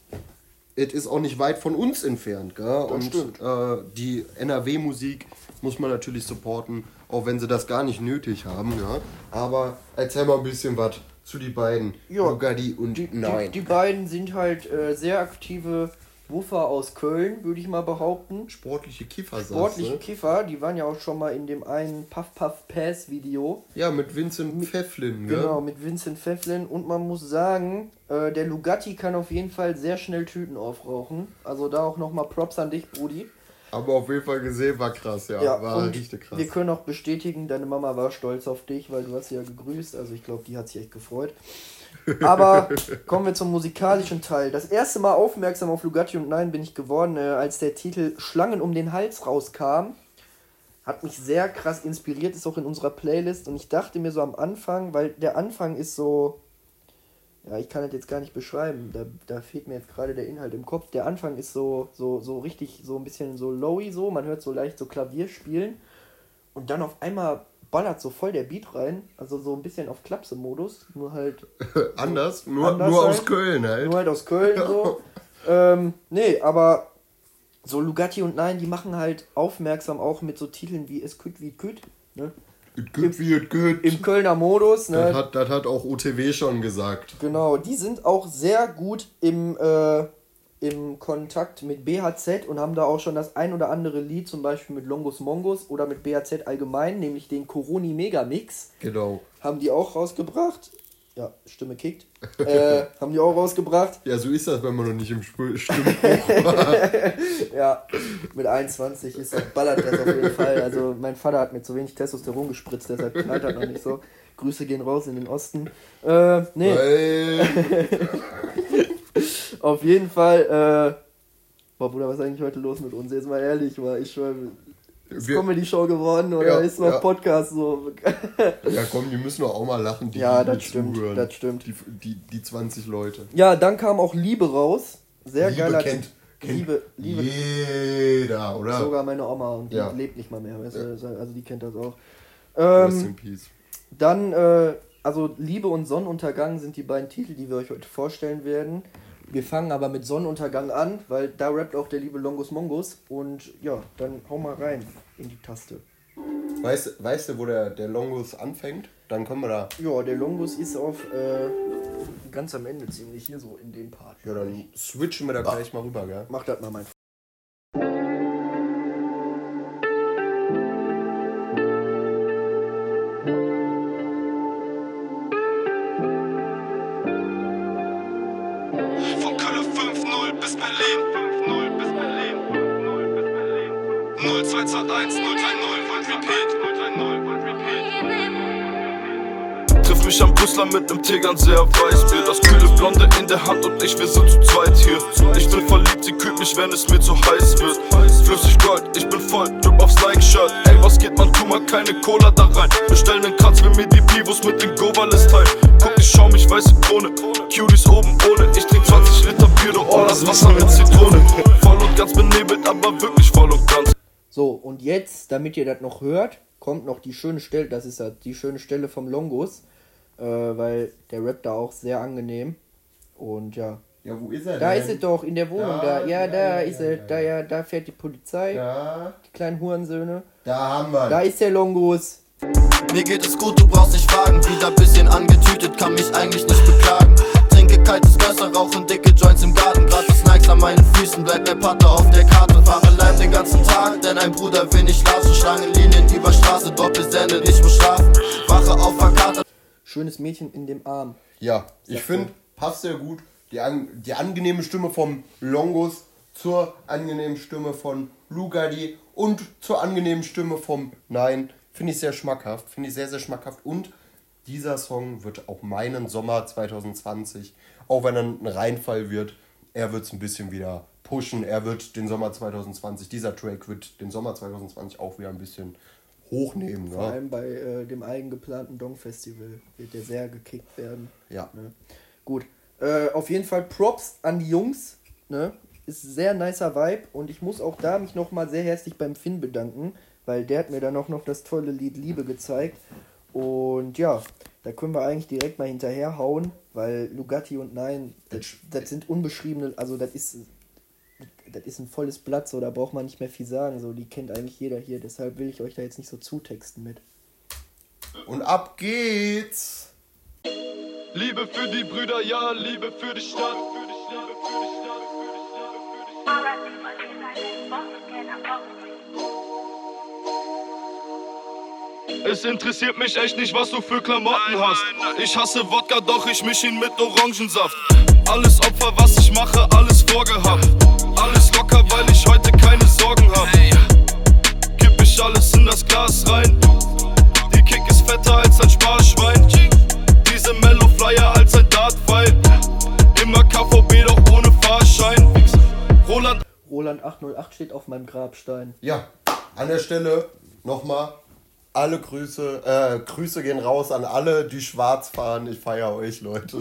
Speaker 2: es ist auch nicht weit von uns entfernt, gell?
Speaker 1: Das
Speaker 2: Und
Speaker 1: stimmt.
Speaker 2: äh, die N R W-Musik muss man natürlich supporten, auch wenn sie das gar nicht nötig haben, ja. Aber erzähl mal ein bisschen was zu die beiden,
Speaker 1: Ja,
Speaker 2: Lugatti und
Speaker 1: Die, die,
Speaker 2: Nein.
Speaker 1: die beiden sind halt äh, sehr aktive Woofer aus Köln, würde ich mal behaupten.
Speaker 2: Sportliche Kiffer,
Speaker 1: Sportliche
Speaker 2: sagst du?
Speaker 1: Kiffer, die waren ja auch schon mal in dem einen Puff Puff Pass Video.
Speaker 2: Ja, mit Vincent Pfefflin, gell?
Speaker 1: Genau, mit Vincent Pfefflin. Und man muss sagen, äh, der Lugatti kann auf jeden Fall sehr schnell Tüten aufrauchen. Also da auch nochmal Props an dich, Brudi.
Speaker 2: Aber auf jeden Fall gesehen, war krass, ja.
Speaker 1: Ja,
Speaker 2: war
Speaker 1: und
Speaker 2: richtig krass.
Speaker 1: wir können auch bestätigen, deine Mama war stolz auf dich, weil du hast sie ja gegrüßt. Also ich glaube, die hat sich echt gefreut. Aber kommen wir zum musikalischen Teil. Das erste Mal aufmerksam auf Lugatti und Nein bin ich geworden, äh, als der Titel Schlangen um den Hals rauskam. Hat mich sehr krass inspiriert, ist auch in unserer Playlist. Und ich dachte mir so am Anfang, weil der Anfang ist so... Ja, ich kann das jetzt gar nicht beschreiben. Da, da fehlt mir jetzt gerade der Inhalt im Kopf. Der Anfang ist so, so, so richtig, so ein bisschen so lowy so. Man hört so leicht so Klavier spielen. Und dann auf einmal ballert so voll der Beat rein. Also so ein bisschen auf Klapse-Modus. Nur halt...
Speaker 2: Anders, nur,
Speaker 1: anders
Speaker 2: nur
Speaker 1: halt.
Speaker 2: aus Köln halt.
Speaker 1: Nur halt aus Köln so. ähm, nee, aber so Lugatti und Nein, die machen halt aufmerksam auch mit so Titeln wie Es küt wie küt. Ne?
Speaker 2: It good wie it good.
Speaker 1: Im Kölner Modus. Ne?
Speaker 2: Das hat, das hat auch O T W schon gesagt.
Speaker 1: Genau, die sind auch sehr gut im, äh, im Kontakt mit B H Z und haben da auch schon das ein oder andere Lied, zum Beispiel mit Longus Mongus oder mit B H Z allgemein, nämlich den Coroni Megamix,
Speaker 2: Genau.
Speaker 1: haben die auch rausgebracht. Ja, Stimme kickt. äh, haben die auch rausgebracht.
Speaker 2: Ja, so ist das, wenn man noch nicht im Sp- Stimmbruch war.
Speaker 1: Ja, mit einundzwanzig ist das, ballert das auf jeden Fall. Also mein Vater hat mir zu wenig Testosteron gespritzt, deshalb knallt das noch nicht so. Grüße gehen raus in den Osten. Äh, nee.
Speaker 2: Weil,
Speaker 1: Auf jeden Fall, äh, boah Bruder, was ist eigentlich heute los mit uns? Jetzt mal ehrlich, war ich schon ist
Speaker 2: Wir-
Speaker 1: Comedy-Show geworden oder
Speaker 2: Ja,
Speaker 1: ist noch
Speaker 2: ja.
Speaker 1: Podcast so?
Speaker 2: ja komm, die müssen doch auch mal lachen, die
Speaker 1: Ja,
Speaker 2: die
Speaker 1: das stimmt,
Speaker 2: zuhören.
Speaker 1: das stimmt.
Speaker 2: Die, die, die zwanzig Leute.
Speaker 1: Ja, dann kam auch Liebe raus. Sehr
Speaker 2: Liebe
Speaker 1: geiler
Speaker 2: kennt, kennt
Speaker 1: Liebe, Liebe.
Speaker 2: jeder, oder?
Speaker 1: Sogar meine Oma und die
Speaker 2: Ja.
Speaker 1: lebt nicht mal mehr, weißt du? Also die kennt das auch.
Speaker 2: Rest
Speaker 1: Ähm,
Speaker 2: in peace.
Speaker 1: Dann, äh, also Liebe und Sonnenuntergang sind die beiden Titel, die wir euch heute vorstellen werden. Wir fangen aber mit Sonnenuntergang an, weil da rappt auch der liebe Longus Mongus. Und ja, dann hau mal rein in die Taste.
Speaker 2: Weißt, weißt du, wo der, der Longus anfängt? Dann können wir da.
Speaker 1: Ja, der Longus ist auf äh, ganz am Ende ziemlich hier so in dem Part.
Speaker 2: Ja, dann switchen wir da gleich mal rüber, gell?
Speaker 1: Mach das mal, mein Freund.
Speaker 4: Von Köln fünf null bis Berlin. fünf null bis Berlin. null zwei zwei eins null drei null wollt Repeat. null drei null wollt Repeat. Triff mich am Brüssler mit nem Tegernseer Weißbier. Das kühle Blonde in der Hand und ich, wir sind zu zweit hier. Ich bin verliebt, sie kühlt mich, wenn es mir zu heiß wird. Flüssig Gold, ich bin voll, drip aufs Like-Shirt. Ey, was geht, man, tu mal keine Cola da rein. Bestell nen Kratz, will mir die Pivos mit den Govales teilen. Guck, ich schau mich, weiße Krone. Cuties oben ohne, ich trink zwanzig Liter Bier, du, oh, das Wasser mit Zitrone. Voll und ganz benebelt, aber wirklich voll und ganz.
Speaker 1: So, und jetzt, damit ihr das noch hört, kommt noch die schöne Stelle, das ist ja die schöne Stelle vom Longus, äh, weil der Rappt da auch sehr angenehm. Und ja,
Speaker 2: Ja, wo ist er
Speaker 1: da
Speaker 2: denn?
Speaker 1: ist es doch, in der Wohnung,
Speaker 2: Da,
Speaker 1: da, ja,
Speaker 2: ja,
Speaker 1: da
Speaker 2: ja,
Speaker 1: ist
Speaker 2: ja,
Speaker 1: es,
Speaker 2: ja.
Speaker 1: da, ja, da fährt die Polizei,
Speaker 2: Da,
Speaker 1: die kleinen Hurensöhne.
Speaker 2: da haben wir.
Speaker 1: Da ist der Longus.
Speaker 7: Mir geht es gut, du brauchst nicht fragen. Wieder bisschen angetütet, kann mich eigentlich nicht beklagen. Trinke kaltes Gösser, rauchen dicke Joints im Garten. Gratis Nikes an meinen Füßen, bleib der Pater auf der Karte. Fahre live den ganzen Tag, denn ein Bruder will nicht latschen. Schlangenlinien über Straße, Doppelsende, ich muss schlafen. Wache auf verkatert.
Speaker 1: Schönes Mädchen in dem Arm.
Speaker 2: Ja, ich finde, passt sehr gut. Die, an, die angenehme Stimme vom Longus zur angenehmen Stimme von Lugatti und zur angenehmen Stimme vom Nein. Finde ich sehr schmackhaft. Finde ich sehr, sehr schmackhaft. Und dieser Song wird auch meinen Sommer zwanzig zwanzig, auch wenn er ein Reinfall wird, er wird es ein bisschen wieder pushen. Er wird den Sommer zwanzig zwanzig, dieser Track wird den Sommer zwanzig zwanzig auch wieder ein bisschen hochnehmen.
Speaker 1: Vor
Speaker 2: Ja.
Speaker 1: allem bei äh, dem eigengeplanten Dong-Festival wird der sehr gekickt werden.
Speaker 2: Ja.
Speaker 1: Ne? Gut. Äh, auf jeden Fall Props an die Jungs. Ne? ist ein sehr nicer Vibe und ich muss auch da mich nochmal sehr herzlich beim Finn bedanken, weil der hat mir dann auch noch das tolle Lied Liebe gezeigt. Und ja, da können wir eigentlich direkt mal hinterherhauen, weil Lugatti und Nein, das, das sind unbeschriebene, also das ist, das ist ein volles Blatt, so, da braucht man nicht mehr viel sagen, so, die kennt eigentlich jeder hier, deshalb will ich euch da jetzt nicht so zutexten mit.
Speaker 2: Und ab geht's!
Speaker 3: Liebe für die Brüder, ja, Liebe für die Stadt. Es interessiert mich echt nicht, was du für Klamotten hast. Ich hasse Wodka, doch ich misch ihn mit Orangensaft. Alles Opfer, was ich mache, alles vorgehabt. Alles locker, weil ich heute keine Sorgen hab. Kipp ich alles in das Glas rein. Die Kick ist fetter als ein Sparschwein. Diese Mellow-Flyer als ein Dartpfeil. Immer K V B, doch ohne Fahrschein. Roland
Speaker 1: Roland achthundertacht steht auf meinem Grabstein.
Speaker 2: Ja, an der Stelle nochmal alle Grüße, äh, Grüße gehen raus an alle, die schwarz fahren. Ich feiere euch, Leute.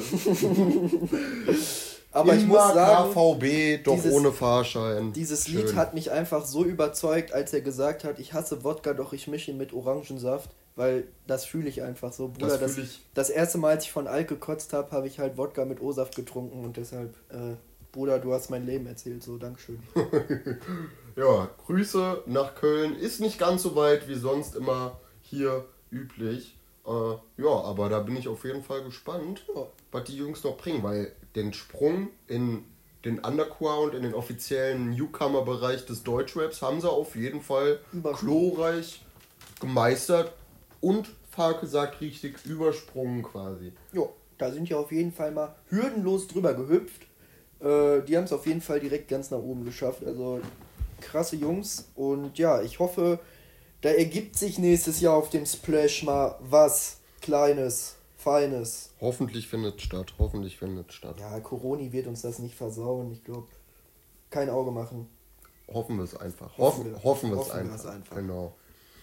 Speaker 1: Aber ich
Speaker 2: Immer
Speaker 1: muss sagen,
Speaker 2: K V B, doch
Speaker 1: dieses,
Speaker 2: ohne Fahrschein.
Speaker 1: Dieses
Speaker 2: Schön.
Speaker 1: Lied hat mich einfach so überzeugt, als er gesagt hat, ich hasse Wodka, doch ich mische ihn mit Orangensaft, weil das fühle ich einfach so. Bruder,
Speaker 2: Das
Speaker 1: das,
Speaker 2: fühl ich.
Speaker 1: das erste Mal, als ich von Alk gekotzt habe, habe ich halt Wodka mit O-Saft getrunken und deshalb, äh, Bruder, du hast mein Leben erzählt, so, Dankeschön.
Speaker 2: Ja, Grüße nach Köln. Ist nicht ganz so weit wie sonst immer hier üblich. Äh, ja, aber da bin ich auf jeden Fall gespannt,
Speaker 1: Ja.
Speaker 2: was die Jungs noch bringen, weil den Sprung in den Underground, in den offiziellen Newcomer-Bereich des Deutschraps haben sie auf jeden Fall
Speaker 1: Übersprungen.
Speaker 2: glorreich gemeistert und, Farke sagt richtig, übersprungen quasi.
Speaker 1: Jo, da sind ja auf jeden Fall mal hürdenlos drüber gehüpft. Äh, die haben es auf jeden Fall direkt ganz nach oben geschafft. Also krasse Jungs. Und ja, ich hoffe, da ergibt sich nächstes Jahr auf dem Splash mal was Kleines, Feines.
Speaker 2: Hoffentlich findet es statt, hoffentlich findet es statt.
Speaker 1: Ja, Coroni wird uns das nicht versauen. Ich glaube, kein Auge machen.
Speaker 2: Hoffen wir es einfach.
Speaker 1: Hoffen
Speaker 2: Hoffen,
Speaker 1: wir-
Speaker 2: hoffen wir es
Speaker 1: hoffen wir
Speaker 2: einfach.
Speaker 1: es einfach.
Speaker 2: Genau.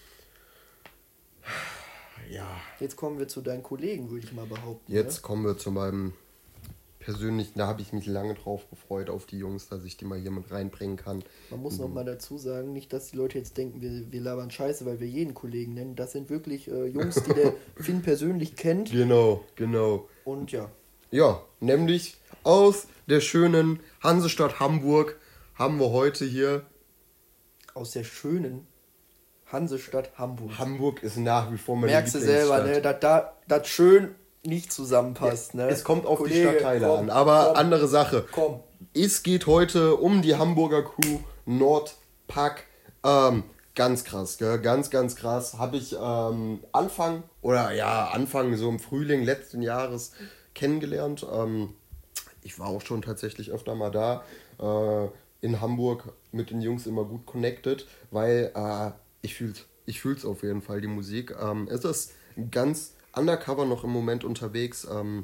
Speaker 2: Ja,
Speaker 1: Jetzt kommen wir zu deinen Kollegen, würde ich mal behaupten.
Speaker 2: jetzt kommen wir zu meinem persönlichen, da habe ich mich lange drauf gefreut, auf die Jungs, dass ich die mal hier mit reinbringen kann.
Speaker 1: Ne? Man muss noch mal dazu sagen, nicht, dass die Leute jetzt denken, wir, wir labern Scheiße, weil wir jeden Kollegen nennen. Das sind wirklich äh, Jungs, die der Finn persönlich kennt.
Speaker 2: Genau, genau.
Speaker 1: Und ja,
Speaker 2: Ja, nämlich aus der schönen Hansestadt Hamburg haben wir heute hier.
Speaker 1: aus der schönen Hansestadt Hamburg.
Speaker 2: Hamburg ist nach wie vor meine
Speaker 1: Merkst du selber, ne, dass da das schön nicht zusammenpasst. Ne?
Speaker 2: Es kommt auf
Speaker 1: Kollege,
Speaker 2: die Stadtteile
Speaker 1: komm,
Speaker 2: an, aber
Speaker 1: komm,
Speaker 2: andere Sache.
Speaker 1: Komm.
Speaker 2: Es geht heute um die Hamburger Crew Nordpack. Ähm, ganz krass, gell? Ganz, ganz krass. Habe ich ähm, Anfang, oder ja, Anfang so im Frühling letzten Jahres kennengelernt. Ähm, ich war auch schon tatsächlich öfter mal da. Äh, in Hamburg mit den Jungs immer gut connected, weil äh, ich fühl's, ich fühl's auf jeden Fall, die Musik. Ähm, es ist ganz undercover noch im Moment unterwegs. Ähm,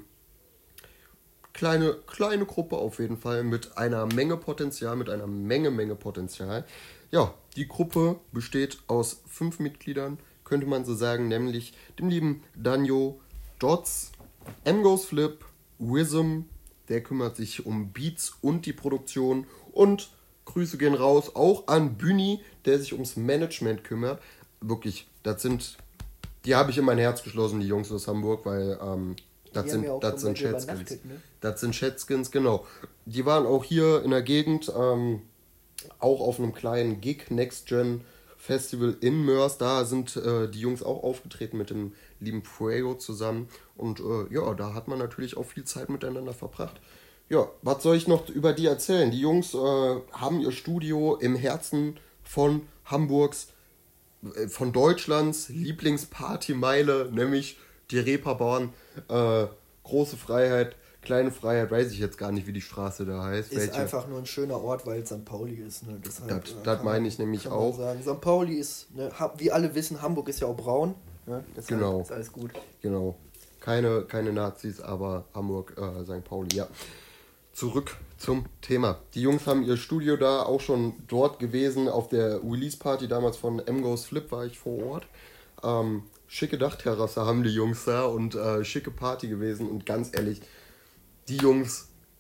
Speaker 2: kleine, kleine Gruppe auf jeden Fall mit einer Menge Potenzial, mit einer Menge, Menge Potenzial. Ja, die Gruppe besteht aus fünf Mitgliedern, könnte man so sagen, nämlich dem lieben Danjo, Dots, M-Goes Flip, Wism, der kümmert sich um Beats und die Produktion, und Grüße gehen raus auch an Büni, der sich ums Management kümmert. Wirklich, das sind, die habe ich in mein Herz geschlossen, die Jungs aus Hamburg, weil ähm, das
Speaker 1: Die
Speaker 2: sind,
Speaker 1: haben ja auch
Speaker 2: das
Speaker 1: schon
Speaker 2: sind
Speaker 1: bei dir
Speaker 2: Chatskins.
Speaker 1: übernachtet, ne?
Speaker 2: Das sind Chatskins, genau. Die waren auch hier in der Gegend, ähm, auch auf einem kleinen Gig, Next Gen Festival in Mörs. Da sind äh, die Jungs auch aufgetreten mit dem lieben Fuego zusammen. Und äh, ja, da hat man natürlich auch viel Zeit miteinander verbracht. Ja, was soll ich noch über die erzählen? Die Jungs äh, haben ihr Studio im Herzen von Hamburgs, äh, von Deutschlands Lieblingspartymeile, nämlich die Reeperbahn. Äh, große Freiheit, kleine Freiheit, weiß ich jetzt gar nicht, wie die Straße da heißt.
Speaker 1: Ist
Speaker 2: welche.
Speaker 1: einfach nur ein schöner Ort, weil es Sankt Pauli ist. Ne? Deshalb,
Speaker 2: Das-
Speaker 1: äh,
Speaker 2: das
Speaker 1: kann
Speaker 2: meine
Speaker 1: man-
Speaker 2: ich nämlich
Speaker 1: kann man
Speaker 2: auch.
Speaker 1: Sagen. Sankt Pauli ist, ne, ha- wie alle wissen, Hamburg ist ja auch braun. Ne? Deshalb
Speaker 2: Genau.
Speaker 1: ist alles gut.
Speaker 2: Genau. Keine, keine Nazis, aber Hamburg, äh, Sankt Pauli, ja. Zurück zum Thema. Die Jungs haben ihr Studio da, auch schon dort gewesen. Auf der Release-Party damals von M-Goes Flip war ich vor Ort. Ähm, schicke Dachterrasse haben die Jungs da und äh, schicke Party gewesen. Und ganz ehrlich, die Jungs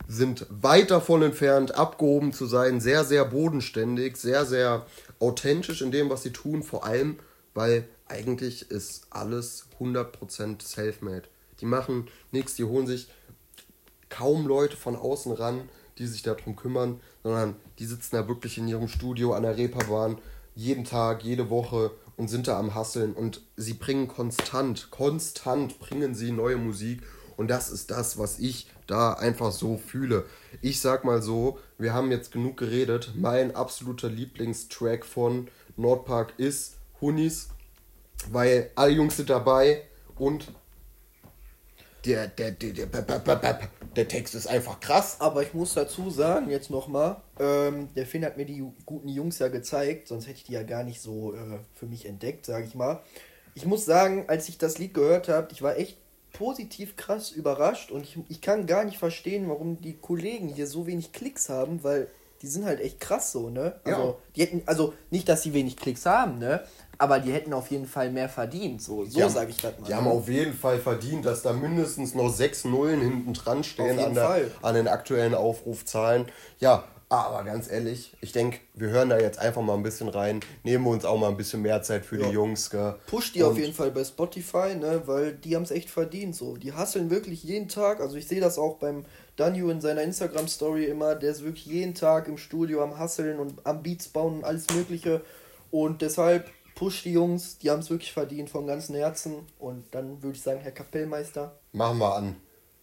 Speaker 2: sind weit davon entfernt, abgehoben zu sein, sehr, sehr bodenständig, sehr, sehr authentisch in dem, was sie tun, vor allem, weil eigentlich ist alles hundert Prozent self-made. Die machen nichts, die holen sich kaum Leute von außen ran, die sich darum kümmern, sondern die sitzen da wirklich in ihrem Studio an der Reeperbahn jeden Tag, jede Woche und sind da am Hasseln und sie bringen konstant, konstant bringen sie neue Musik und das ist das, was ich da einfach so fühle. Ich sag mal so, wir haben jetzt genug geredet, mein absoluter Lieblingstrack von Nordpark ist Hunnis, weil alle Jungs sind dabei und der, der, der, der, der Text ist einfach krass.
Speaker 1: Aber ich muss dazu sagen, jetzt nochmal, ähm, der Finn hat mir die guten Jungs ja gezeigt, sonst hätte ich die ja gar nicht so äh, für mich entdeckt, sage ich mal. Ich muss sagen, als ich das Lied gehört habe, ich war echt positiv krass überrascht und ich, ich kann gar nicht verstehen, warum die Kollegen hier so wenig Klicks haben, weil die sind halt echt krass so, ne? Also,
Speaker 2: Ja.
Speaker 1: die hätten, also nicht, dass sie wenig Klicks haben, ne? Aber die hätten auf jeden Fall mehr verdient, so, so
Speaker 2: Die haben-
Speaker 1: sage ich das mal.
Speaker 2: Die haben auf jeden Fall verdient, dass da mindestens noch sechs Nullen hinten dran stehen
Speaker 1: Auf jeden
Speaker 2: an, der,
Speaker 1: Fall.
Speaker 2: an den aktuellen Aufrufzahlen. Ja, aber ganz ehrlich, ich denke, wir hören da jetzt einfach mal ein bisschen rein, nehmen uns auch mal ein bisschen mehr Zeit für
Speaker 1: Ja.
Speaker 2: die Jungs. Gell?
Speaker 1: Push die
Speaker 2: Und
Speaker 1: auf jeden Fall bei Spotify, ne, weil die haben es echt verdient, so. Die hasseln wirklich jeden Tag, also ich sehe das auch beim Danju in seiner Instagram-Story immer, der ist wirklich jeden Tag im Studio am Hasseln und am Beats bauen und alles mögliche und deshalb push die Jungs, die haben es wirklich verdient von ganzem Herzen und dann würde ich sagen, Herr Kapellmeister.
Speaker 2: Machen wir an.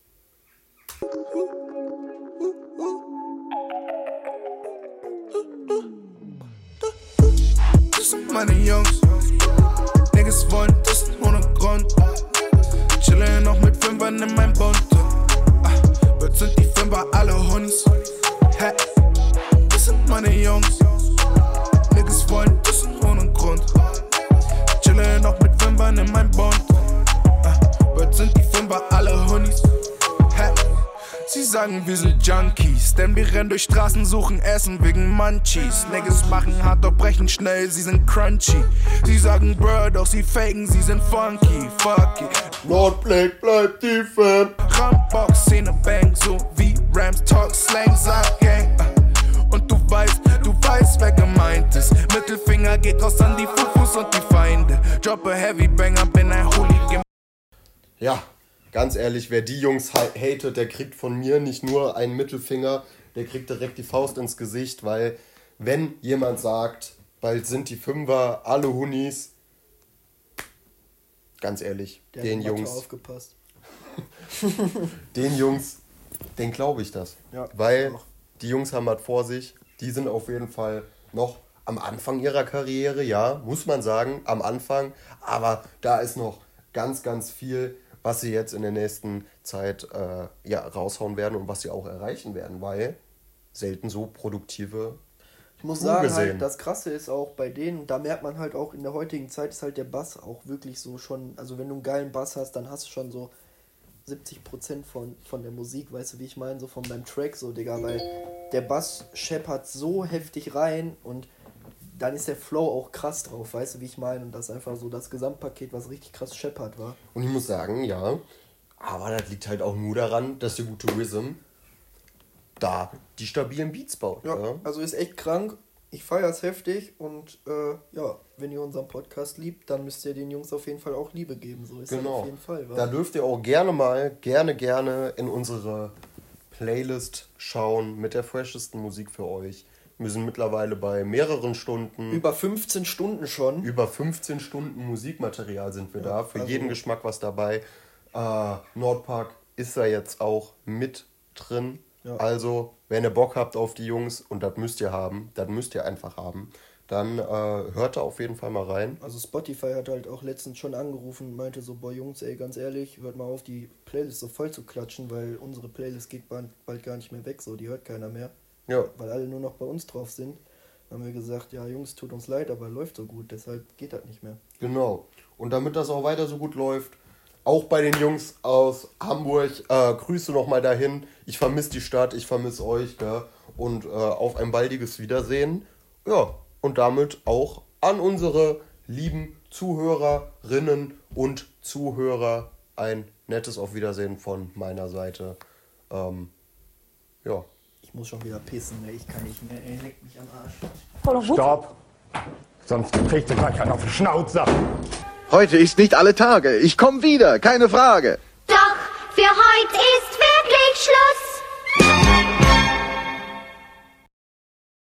Speaker 4: Das sind meine Jungs. Niggas wollen dissen ohne Grund. Chillen noch mit Fünfern in meinem Bund. Ah, Birds sind die Fünfer, alle Hunnis. Hä? Das sind meine Jungs. Niggas wollen dissen ohne Grund. Chillen noch mit Fünfern in meinem Bund. Ah, Birds sind die Fünfer, alle Hunnis. Hä? Sie sagen, wir sind Junkies, denn wir rennen durch Straßen, suchen Essen wegen Munchies. Niggas machen hart, doch brechen schnell, sie sind crunchy. Sie sagen Bro, doch sie faken, sie sind funky, fuck it.
Speaker 2: Nordblick bleibt die Fan.
Speaker 4: Rambox, Szene bang, so wie Rams Talk, Slang, sag Gang. Und du weißt, du weißt, wer gemeint ist. Mittelfinger geht raus an die Fufus und die Feinde. Droppe Heavy Banger, bin ein Hooligan.
Speaker 2: Ja, ganz ehrlich, wer die Jungs ha- hatet, der kriegt von mir nicht nur einen Mittelfinger, der kriegt direkt die Faust ins Gesicht, weil wenn jemand sagt, bald sind die Fünfer alle Hunnis, ganz ehrlich,
Speaker 1: Der
Speaker 2: den
Speaker 1: hat in Mathe
Speaker 2: Jungs,
Speaker 1: aufgepasst.
Speaker 2: den Jungs, den glaube ich das.
Speaker 1: Ja,
Speaker 2: weil
Speaker 1: auch.
Speaker 2: die Jungs haben was vor sich, die sind auf jeden Fall noch am Anfang ihrer Karriere, ja, muss man sagen, am Anfang, aber da ist noch ganz, ganz viel, was sie jetzt in der nächsten Zeit äh, ja, raushauen werden und was sie auch erreichen werden, weil selten so produktive
Speaker 1: Ich muss
Speaker 2: Puh
Speaker 1: sagen,
Speaker 2: gesehen.
Speaker 1: halt, das Krasse ist auch bei denen, da merkt man halt auch in der heutigen Zeit ist halt der Bass auch wirklich so schon, also wenn du einen geilen Bass hast, dann hast du schon so siebzig Prozent von, von der Musik, weißt du, wie ich meine, so von beim Track so, Digga, weil der Bass scheppert so heftig rein und dann ist der Flow auch krass drauf, weißt du, wie ich meine, und das ist einfach so das Gesamtpaket, was richtig krass scheppert war.
Speaker 2: Und ich muss sagen, ja, aber das liegt halt auch nur daran, dass der gute Rhythm da die stabilen Beats baut.
Speaker 1: Ja,
Speaker 2: Ja.
Speaker 1: also ist echt krank. Ich feier's heftig und äh, ja, wenn ihr unseren Podcast liebt, dann müsst ihr den Jungs auf jeden Fall auch Liebe geben. So ist das
Speaker 2: Genau.
Speaker 1: auf jeden Fall. wa?
Speaker 2: Da dürft ihr auch gerne mal, gerne, gerne in unsere Playlist schauen mit der freshesten Musik für euch. Wir sind mittlerweile bei mehreren Stunden.
Speaker 1: Über fünfzehn Stunden schon.
Speaker 2: Über fünfzehn Stunden Musikmaterial sind wir da. Für
Speaker 1: also-
Speaker 2: jeden Geschmack was dabei. Äh, Nordpark ist da jetzt auch mit drin.
Speaker 1: Ja.
Speaker 2: Also, wenn ihr Bock habt auf die Jungs, und das müsst ihr haben, das müsst ihr einfach haben, dann äh, hört da auf jeden Fall mal rein.
Speaker 1: Also Spotify hat halt auch letztens schon angerufen und meinte so, boah Jungs, ey, ganz ehrlich, hört mal auf, die Playlist so voll zu klatschen, weil unsere Playlist geht bald, bald gar nicht mehr weg, so, die hört keiner mehr.
Speaker 2: Ja,
Speaker 1: Weil alle nur noch bei uns drauf sind. Dann haben wir gesagt, ja Jungs, tut uns leid, aber läuft so gut, deshalb geht das nicht mehr.
Speaker 2: genau. Und damit das auch weiter so gut läuft, auch bei den Jungs aus Hamburg, äh, Grüße nochmal dahin. Ich vermisse die Stadt, ich vermisse euch, gell? Und äh, auf ein baldiges Wiedersehen. Ja, und damit auch an unsere lieben Zuhörerinnen und Zuhörer ein nettes Auf Wiedersehen von meiner Seite. Ähm, Ja.
Speaker 1: Ich muss schon wieder pissen, ey. Ich kann nicht mehr, ey. Leck mich am Arsch.
Speaker 8: Stopp! Sonst kriegt ihr gleich einen auf die Schnauze.
Speaker 9: Heute ist nicht alle Tage. Ich komme wieder, keine Frage.
Speaker 10: Doch, für heute ist